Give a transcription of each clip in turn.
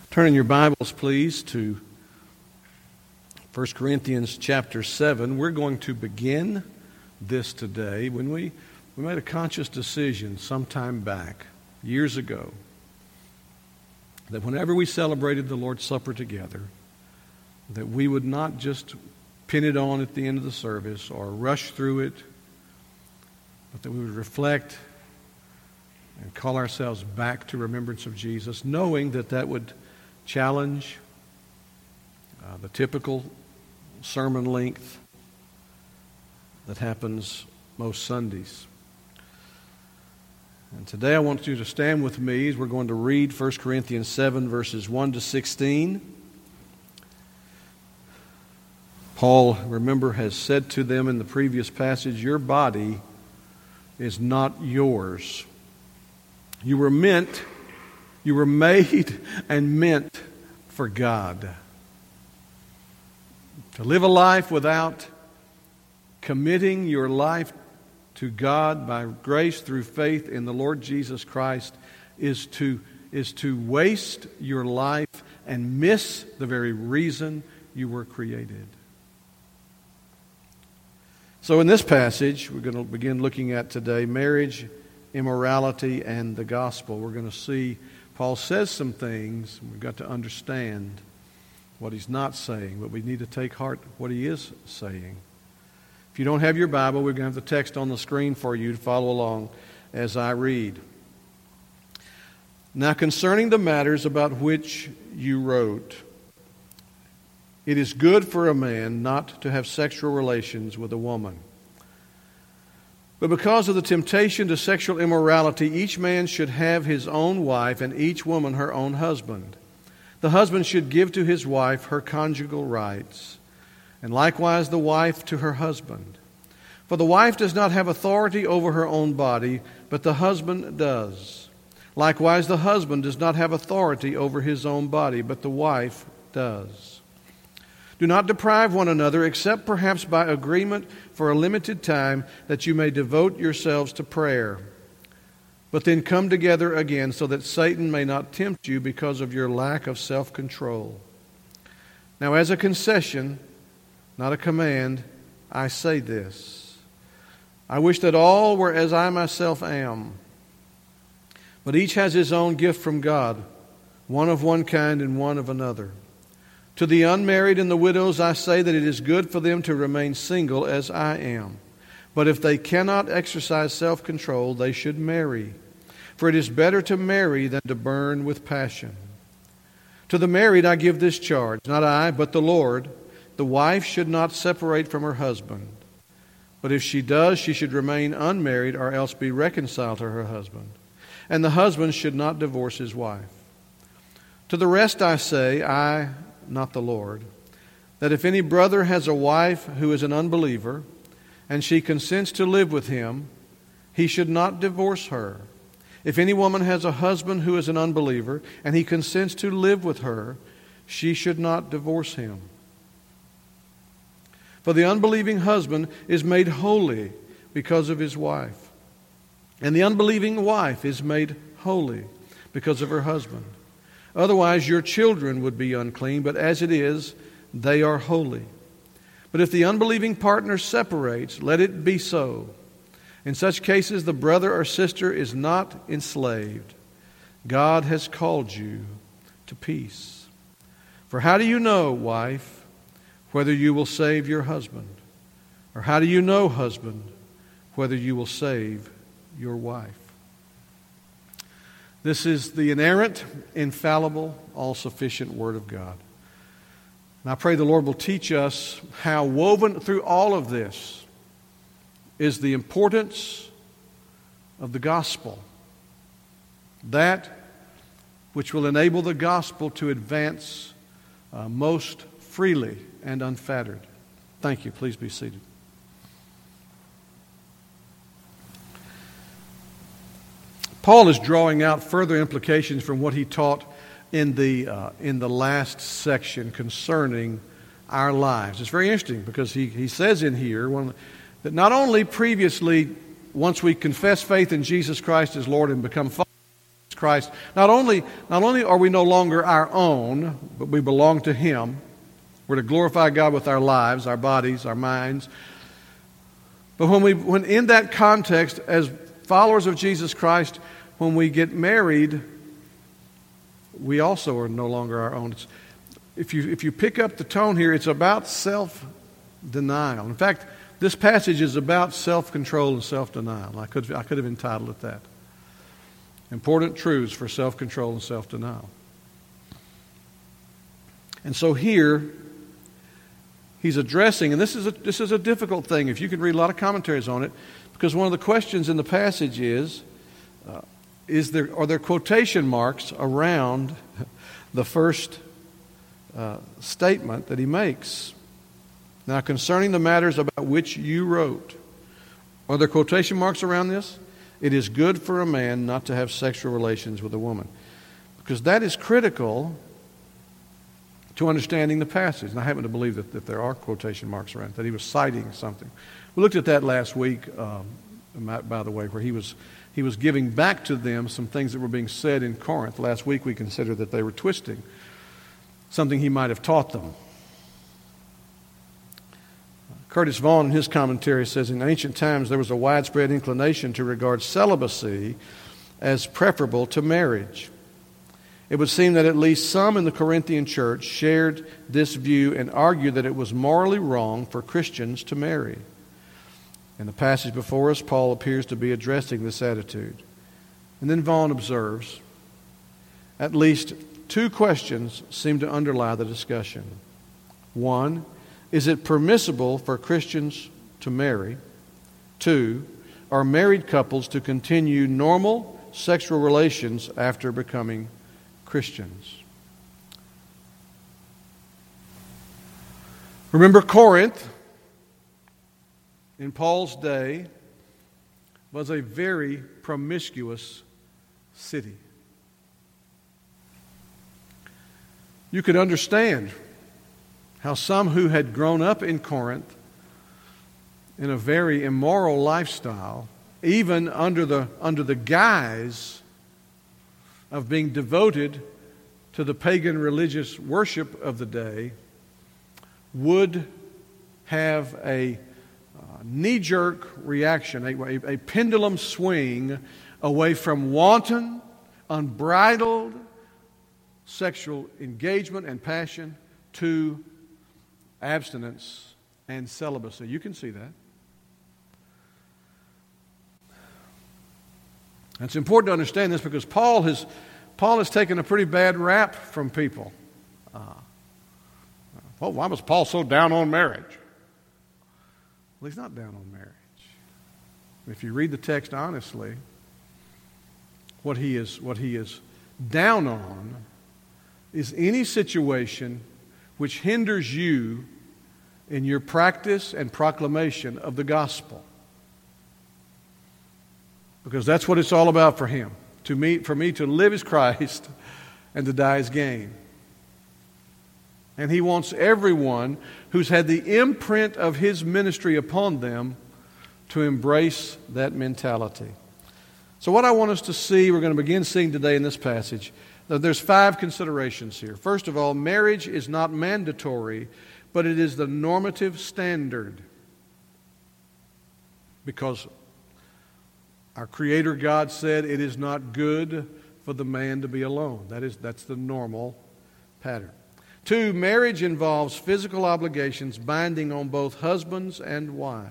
Turn in your Bibles, please, to 1 Corinthians chapter 7. We're going to begin this today. When we made a conscious decision some time back, years ago, that whenever we celebrated the Lord's Supper together, that we would not just pin it on at the end of the service or rush through it, but that we would reflect and call ourselves back to remembrance of Jesus, knowing that that would challenge the typical sermon length that happens most Sundays. And today I want you to stand with me as we're going to read 1 Corinthians 7, verses 1 to 16. Paul, remember, has said to them in the previous passage, your body is not yours. You were made and meant for God. To live a life without committing your life to God by grace through faith in the Lord Jesus Christ is to waste your life and miss the very reason you were created. So in this passage, we're going to begin looking at today marriage, immorality, and the gospel. We're going to see Paul says some things. We've got to understand what he's not saying, but we need to take heart what he is saying. If you don't have your Bible, we're going to have the text on the screen for you to follow along as I read. Now concerning the matters about which you wrote, it is good for a man not to have sexual relations with a woman. But because of the temptation to sexual immorality, each man should have his own wife and each woman her own husband. The husband should give to his wife her conjugal rights, and likewise the wife to her husband. For the wife does not have authority over her own body, but the husband does. Likewise the husband does not have authority over his own body, but the wife does. Do not deprive one another, except perhaps by agreement for a limited time, that you may devote yourselves to prayer. But then come together again, so that Satan may not tempt you because of your lack of self-control. Now as a concession, not a command, I say this. I wish that all were as I myself am. But each has his own gift from God, one of one kind and one of another. To the unmarried and the widows I say that it is good for them to remain single as I am. But if they cannot exercise self-control, they should marry. For it is better to marry than to burn with passion. To the married I give this charge, not I, but the Lord. The wife should not separate from her husband. But if she does, she should remain unmarried or else be reconciled to her husband. And the husband should not divorce his wife. To the rest I say, I, not the Lord, that if any brother has a wife who is an unbeliever, and she consents to live with him, he should not divorce her. If any woman has a husband who is an unbeliever, and he consents to live with her, she should not divorce him. For the unbelieving husband is made holy because of his wife, and the unbelieving wife is made holy because of her husband. Otherwise your children would be unclean, but as it is, they are holy. But if the unbelieving partner separates, let it be so. In such cases, the brother or sister is not enslaved. God has called you to peace. For how do you know, wife, whether you will save your husband? Or how do you know, husband, whether you will save your wife? This is the inerrant, infallible, all-sufficient Word of God. And I pray the Lord will teach us how woven through all of this is the importance of the gospel. That which will enable the gospel to advance most freely and unfettered. Thank you. Please be seated. Paul is drawing out further implications from what he taught in the last section concerning our lives. It's very interesting because he says in here that not only previously, once we confess faith in Jesus Christ as Lord and become followers of Jesus Christ, not only are we no longer our own, but we belong to Him. We're to glorify God with our lives, our bodies, our minds. But when in that context, as followers of Jesus Christ, when we get married, we also are no longer our own. If you pick up the tone here, it's about self-denial. In fact, this passage is about self-control and self-denial. I could have entitled it that. Important truths for self-control and self-denial. And so here, he's addressing, and this is a difficult thing. If you can read a lot of commentaries on it, because one of the questions in the passage is are there quotation marks around the first statement that he makes? Now, concerning the matters about which you wrote, are there quotation marks around this? It is good for a man not to have sexual relations with a woman. Because that is critical to understanding the passage. And I happen to believe that there are quotation marks around it, that he was citing something. We looked at that last week, by the way, where he was giving back to them some things that were being said in Corinth. Last week we considered that they were twisting something he might have taught them. Curtis Vaughan, in his commentary, says, in ancient times there was a widespread inclination to regard celibacy as preferable to marriage. It would seem that at least some in the Corinthian church shared this view and argued that it was morally wrong for Christians to marry. In the passage before us, Paul appears to be addressing this attitude. And then Vaughan observes, at least two questions seem to underlie the discussion. One, is it permissible for Christians to marry? Two, are married couples to continue normal sexual relations after becoming Christians? Remember, Corinth, in Paul's day, was a very promiscuous city. You could understand how some who had grown up in Corinth in a very immoral lifestyle, even under the guise of being devoted to the pagan religious worship of the day, would have a knee-jerk reaction, a pendulum swing away from wanton, unbridled sexual engagement and passion to abstinence and celibacy. You can see that. It's important to understand this because Paul has taken a pretty bad rap from people. Well, why was Paul so down on marriage? Well, he's not down on marriage. If you read the text honestly, what he is down on is any situation which hinders you in your practice and proclamation of the gospel. Because that's what it's all about for him. For me to live as Christ and to die as gain. And he wants everyone who's had the imprint of his ministry upon them to embrace that mentality. So what I want us to see, we're going to begin seeing today in this passage, there's 5 considerations here. First of all, marriage is not mandatory, but it is the normative standard. Because our Creator God said it is not good for the man to be alone. That's the normal pattern. 2, marriage involves physical obligations binding on both husbands and wives.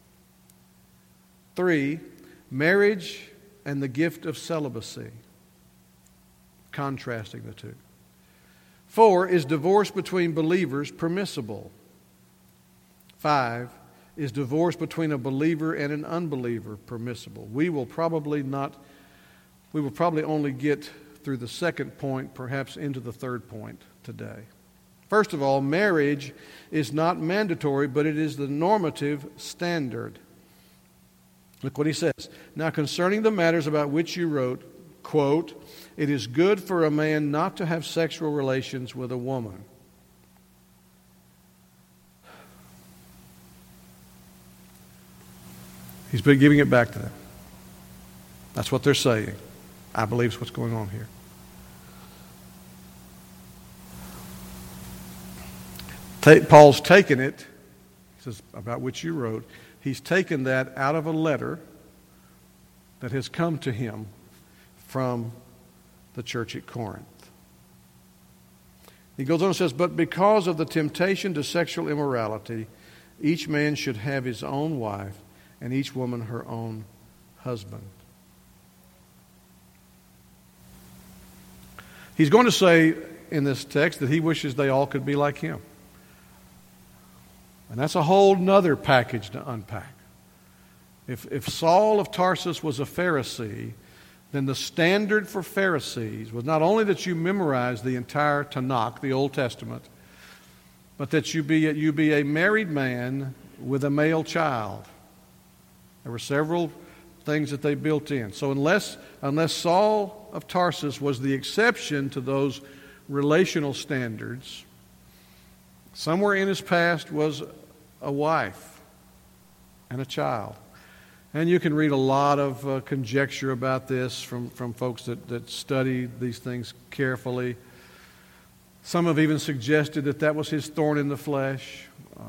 3, marriage and the gift of celibacy. Contrasting the two. 4, is divorce between believers permissible? 5, is divorce between a believer and an unbeliever permissible? We will probably only get through the second point, perhaps into the third point today. First of all, marriage is not mandatory, but it is the normative standard. Look what he says. Now concerning the matters about which you wrote, quote, it is good for a man not to have sexual relations with a woman. He's been giving it back to them. That's what they're saying. I believe is what's going on here. Paul's taken it, he says, about which you wrote. He's taken that out of a letter that has come to him from the church at Corinth. He goes on and says, but because of the temptation to sexual immorality, each man should have his own wife and each woman her own husband. He's going to say in this text that he wishes they all could be like him. And that's a whole nother package to unpack. If Saul of Tarsus was a Pharisee, then the standard for Pharisees was not only that you memorize the entire Tanakh, the Old Testament, but that you be a married man with a male child. There were several things that they built in. So unless Saul of Tarsus was the exception to those relational standards, somewhere in his past was a wife and a child. And you can read a lot of conjecture about this from folks that study these things carefully. Some have even suggested that was his thorn in the flesh.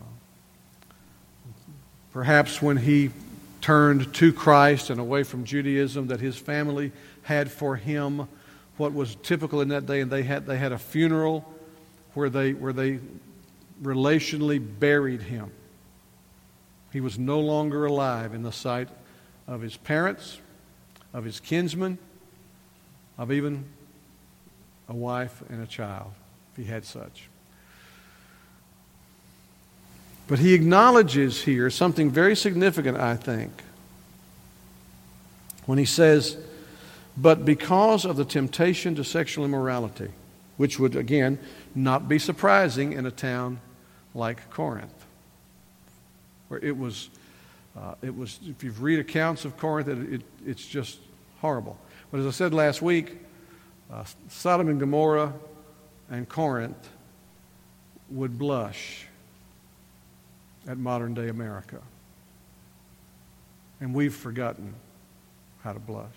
Perhaps when he turned to Christ and away from Judaism, that his family had for him what was typical in that day, and they had a funeral where they relationally buried him. He was no longer alive in the sight of his parents, of his kinsmen, of even a wife and a child, if he had such. But he acknowledges here something very significant, I think, when he says, but because of the temptation to sexual immorality, which would, again, not be surprising in a town like Corinth, where it was, if you read accounts of Corinth, it's just horrible. But as I said last week, Sodom and Gomorrah and Corinth would blush at modern-day America. And we've forgotten how to blush.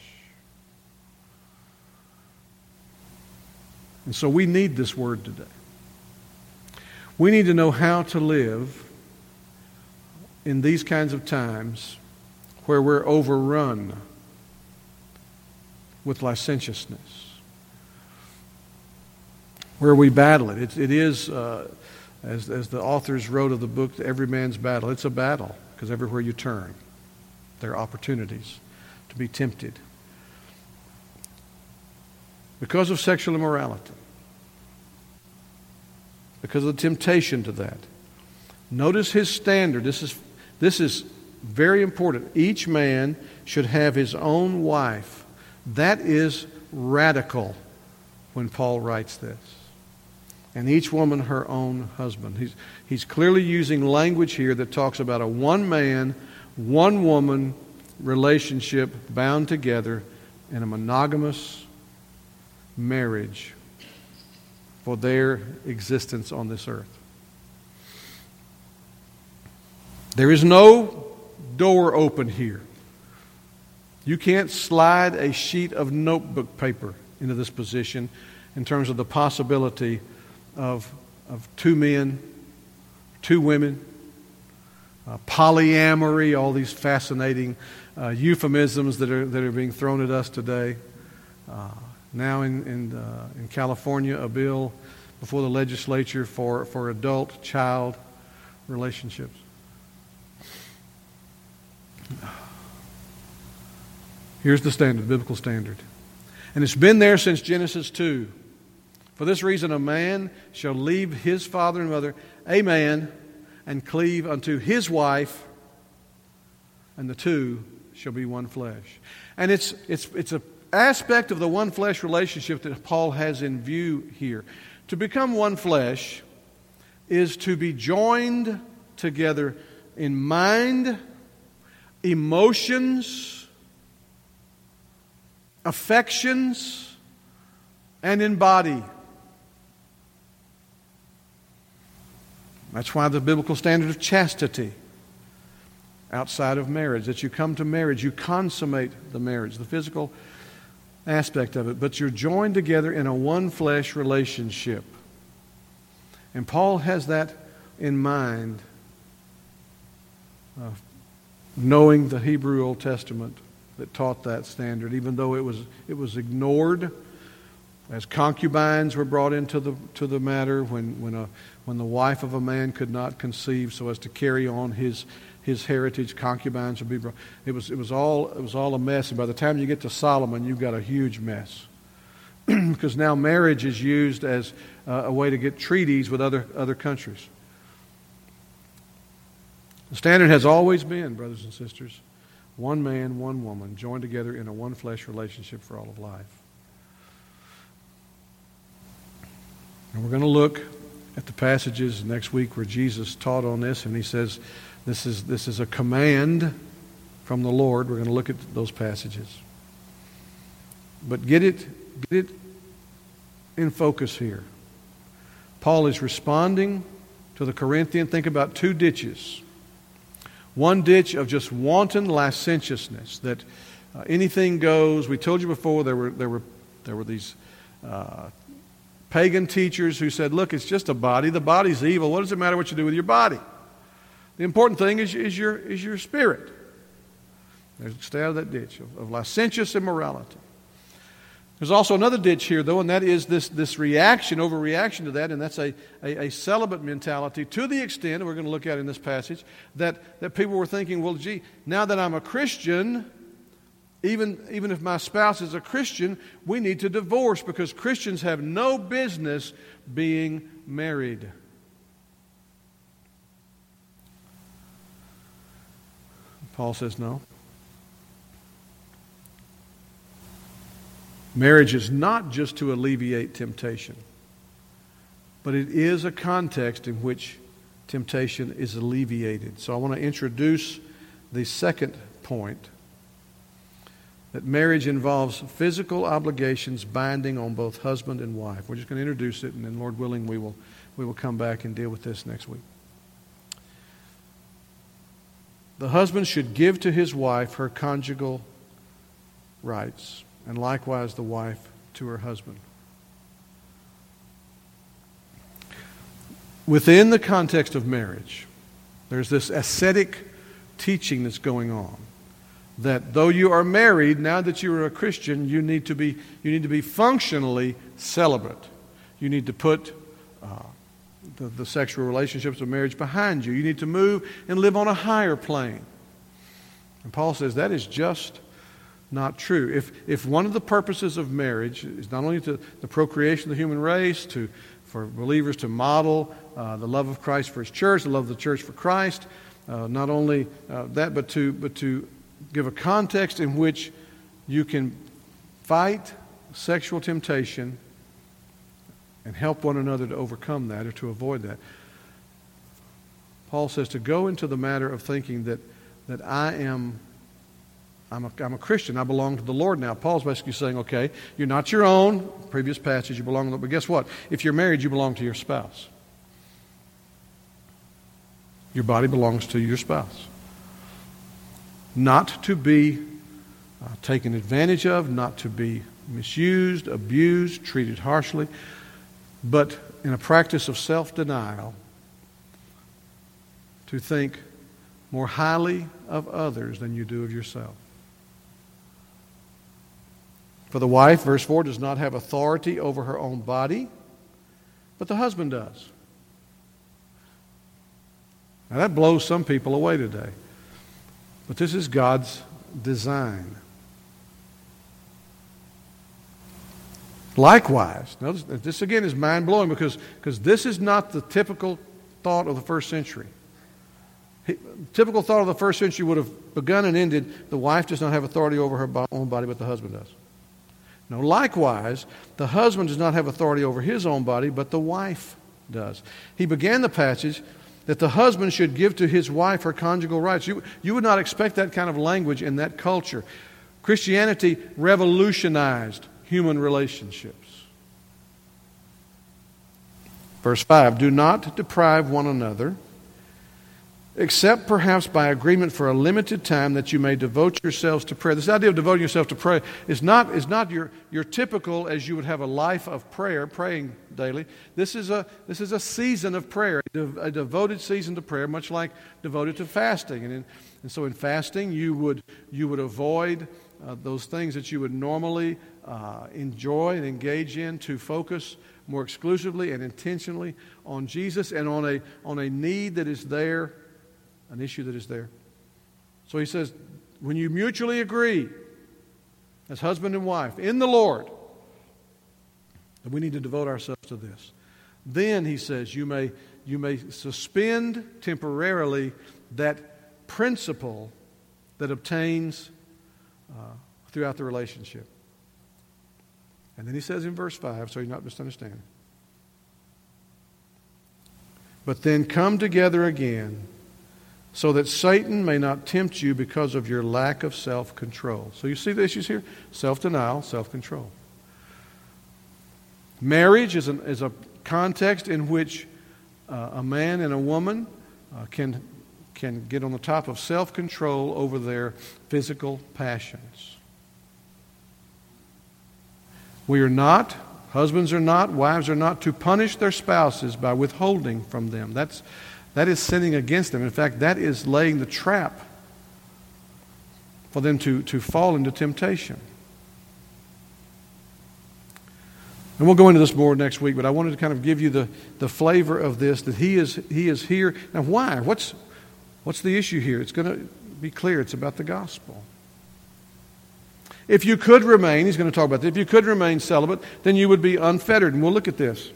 And so we need this word today. We need to know how to live in these kinds of times where we're overrun with licentiousness, where we battle it. It is, as the authors wrote of the book, Every Man's Battle. It's a battle because everywhere you turn, there are opportunities to be tempted because of sexual immorality, because of the temptation to that. Notice his standard. This is very important. Each man should have his own wife. That is radical when Paul writes this. And each woman her own husband. He's clearly using language here that talks about a one-man, one-woman relationship bound together in a monogamous marriage for their existence on this earth. There is no door open here. You can't slide a sheet of notebook paper into this position in terms of the possibility of two men, two women, polyamory, all these fascinating euphemisms that are being thrown at us today. Now in California, a bill before the legislature for adult-child relationships. Here's the standard, the biblical standard. And it's been there since Genesis 2. For this reason, a man shall leave his father and mother, a man, and cleave unto his wife, and the two shall be one flesh. And it's an aspect of the one flesh relationship that Paul has in view here. To become one flesh is to be joined together in mind, emotions, affections, and in body. That's why the biblical standard of chastity outside of marriage, that you come to marriage, you consummate the marriage, the physical aspect of it. But you're joined together in a one-flesh relationship. And Paul has that in mind, knowing the Hebrew Old Testament that taught that standard, even though it was ignored as concubines were brought into the matter when the wife of a man could not conceive so as to carry on his heritage. Concubines would be brought. It was all a mess, and by the time you get to Solomon, you've got a huge mess. Because now marriage is used as a way to get treaties with other countries. The standard has always been, brothers and sisters, one man, one woman, joined together in a one-flesh relationship for all of life. And we're going to look at the passages next week where Jesus taught on this, and he says this is a command from the Lord. We're going to look at those passages. But get it in focus here. Paul is responding to the Corinthian. Think about two ditches. One ditch of just wanton licentiousness, that anything goes. We told you before there were these pagan teachers who said, look, it's just a body. The body's evil. What does it matter what you do with your body? The important thing is your spirit. Stay out of that ditch of licentious immorality. There's also another ditch here, though, and that is this overreaction to that, and that's a celibate mentality to the extent, and we're going to look at in this passage, that people were thinking, well, gee, now that I'm a Christian, even if my spouse is a Christian, we need to divorce because Christians have no business being married. Paul says no. Marriage is not just to alleviate temptation, but it is a context in which temptation is alleviated. So I want to introduce the second point, that marriage involves physical obligations binding on both husband and wife. We're just going to introduce it, and then, Lord willing, we will come back and deal with this next week. The husband should give to his wife her conjugal rights, and likewise the wife to her husband. Within the context of marriage, there's this ascetic teaching that's going on, that though you are married, now that you are a Christian, you need to be functionally celibate. You need to put the sexual relationships of marriage behind you. You need to move and live on a higher plane. And Paul says that is just not true. If one of the purposes of marriage is not only the procreation of the human race, for believers to model the love of Christ for His church, the love of the church for Christ, not only that, but to give a context in which you can fight sexual temptation and help one another to overcome that or to avoid that. Paul says to go into the matter of thinking that I'm a Christian. I belong to the Lord now. Paul's basically saying, okay, you're not your own. Previous passage, you belong to the Lord. But guess what? If you're married, you belong to your spouse. Your body belongs to your spouse. Not to be taken advantage of, not to be misused, abused, treated harshly, but in a practice of self-denial, to think more highly of others than you do of yourself. For the wife, verse 4, does not have authority over her own body, but the husband does. Now that blows some people away today. But this is God's design. Likewise, notice this again is mind-blowing because this is not the typical thought of the first century. Typical thought of the first century would have begun and ended, the wife does not have authority over her own body, but the husband does. No, likewise, the husband does not have authority over his own body, but the wife does. He began the passage that the husband should give to his wife her conjugal rights. You would not expect that kind of language in that culture. Christianity revolutionized human relationships. Verse 5, do not deprive one another, except perhaps by agreement for a limited time, that you may devote yourselves to prayer. This idea of devoting yourself to prayer is not your typical, as you would have a life of prayer, praying daily. This is a season of prayer, a devoted season to prayer, much like devoted to fasting. And so in fasting, you would avoid those things that you would normally enjoy and engage in, to focus more exclusively and intentionally on Jesus and on a need that is there, an issue that is there. So he says, when you mutually agree as husband and wife in the Lord that we need to devote ourselves to this, then he says you may suspend temporarily that principle that obtains throughout the relationship. And then he says in verse 5, so you're not misunderstanding, but then come together again, so that Satan may not tempt you because of your lack of self-control. So you see the issues here? Self-denial, self-control. Marriage is a context in which a man and a woman can get on the top of self-control over their physical passions. We are not, husbands are not, wives are not to punish their spouses by withholding from them. That is sinning against them. In fact, that is laying the trap for them to fall into temptation. And we'll go into this more next week, but I wanted to kind of give you the flavor of this, that he is here. Now why? What's the issue here? It's going to be clear. It's about the gospel. If you could remain, he's going to talk about that, if you could remain celibate, then you would be unfettered. And we'll look at this.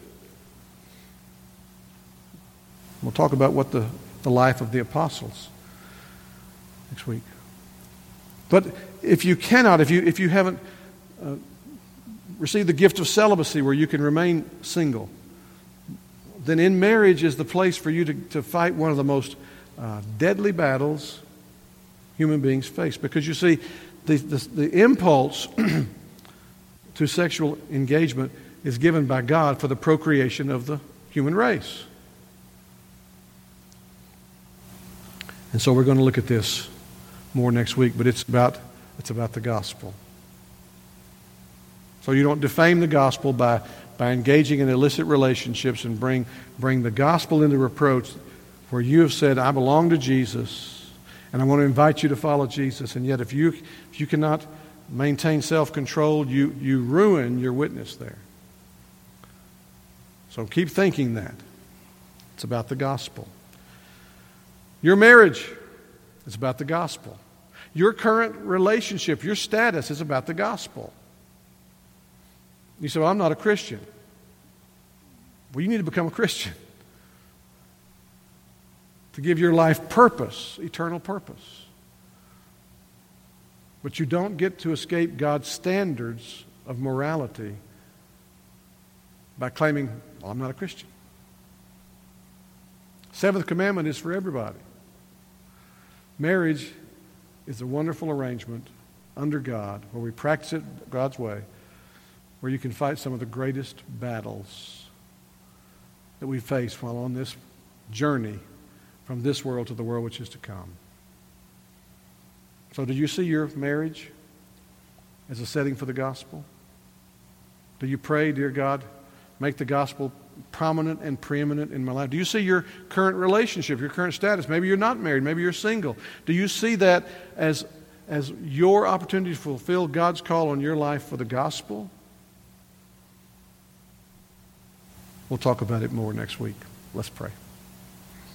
We'll talk about what the life of the apostles next week. But if you cannot, if you haven't received the gift of celibacy where you can remain single, then in marriage is the place for you to fight one of the most deadly battles human beings face. Because you see, the impulse to sexual engagement is given by God for the procreation of the human race. And so we're going to look at this more next week, but it's about the gospel. So you don't defame the gospel by engaging in illicit relationships and bring the gospel into reproach, where you have said, I belong to Jesus, and I want to invite you to follow Jesus. And yet if you cannot maintain self-control, you ruin your witness there. So keep thinking that. It's about the gospel. Your marriage is about the gospel. Your current relationship, your status is about the gospel. You say, well, I'm not a Christian. Well, you need to become a Christian to give your life purpose, eternal purpose. But you don't get to escape God's standards of morality by claiming, well, I'm not a Christian. Seventh commandment is for everybody. Marriage is a wonderful arrangement under God where we practice it God's way, where you can fight some of the greatest battles that we face while on this journey from this world to the world which is to come. So do you see your marriage as a setting for the gospel? Do you pray, dear God, make the gospel prominent and preeminent in my life? Do you see your current relationship, your current status? Maybe you're not married, maybe you're single. Do you see that as your opportunity to fulfill God's call on your life for the gospel? We'll talk about it more next week. Let's pray.